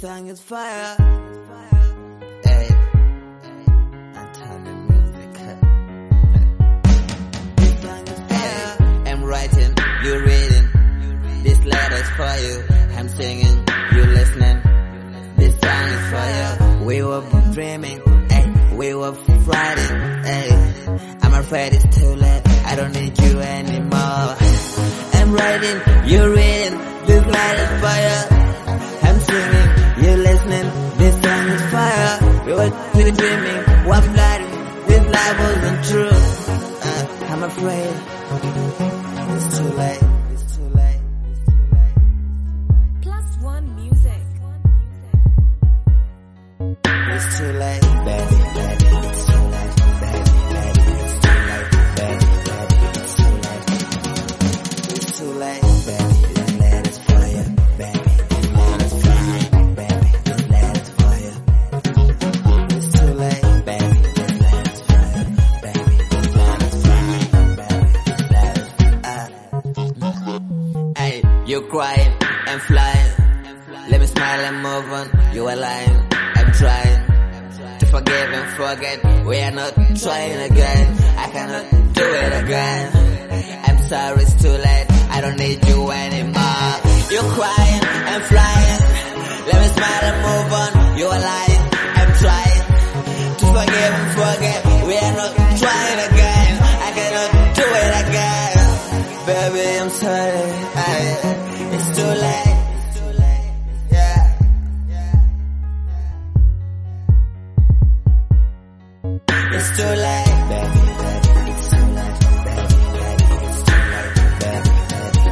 song is fire. Hey, I'm turning music up. This song is fire. I'm writing, you reading. This letter's for you. I'm singing, you listening. This song is for you. We were dreaming, hey, we were fighting, hey. I'm afraid it's too late. I don't need you anymore. I'm writing, you reading. This letter's for you. I'm singing, you listening. This song is fire. We were dreaming, one blind. This life wasn't true. I'm afraid it's too late. It's too late. +1 Music. It's too late, baby, baby. It's too late, baby, baby. It's too late, baby, baby. It's too late. It's too late, baby. This letter's for you, baby. This letter's for you, baby. This letter's for you. It's too late, baby. This letter's for you, baby. This letter's for you, baby. This letter's. Hey, you're crying and flying. Let me smile and move on. You are lying. I'm trying to forgive and forget. We are not trying again. I cannot do it again. I'm sorry, it's too late. I don't need you anymore. You're crying and flying. Let me smile and move on. You are lying. I'm trying to forgive and forget. We are not trying again. I cannot do it again. Baby, I'm sorry. It's too late. It's too late, baby, baby. It's too late, baby, baby. It's too late, baby, baby.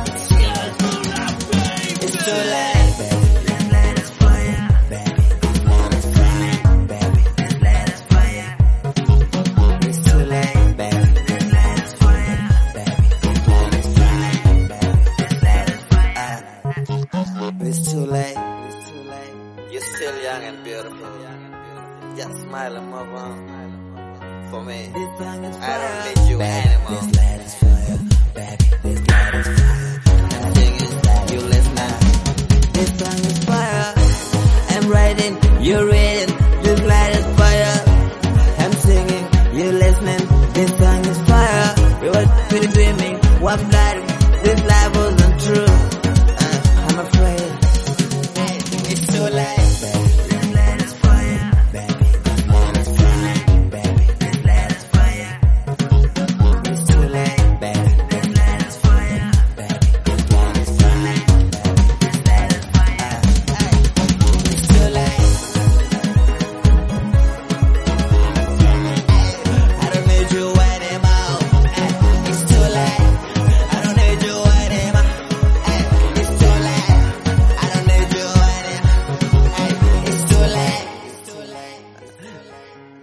It's too late, baby. This letter's for you, baby. This letter's for you, baby. This letter's for you. It's too late, baby. This letter's for you, baby. This letter's for you, baby. This letter's for you. It's too late. It's too late. You're still young and beautiful. Just smile and move on. For me, I don't need you anymore. This letter's for you, baby. This letter's for you. I'm singing, you listening. This song is fire. I'm writing, you reading. This letter's for you. I'm singing, you listening. This song is fire. We were dreaming, one blind. This life wasn't true. I'm afraid it's too late.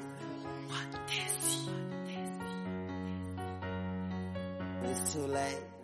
It's too late.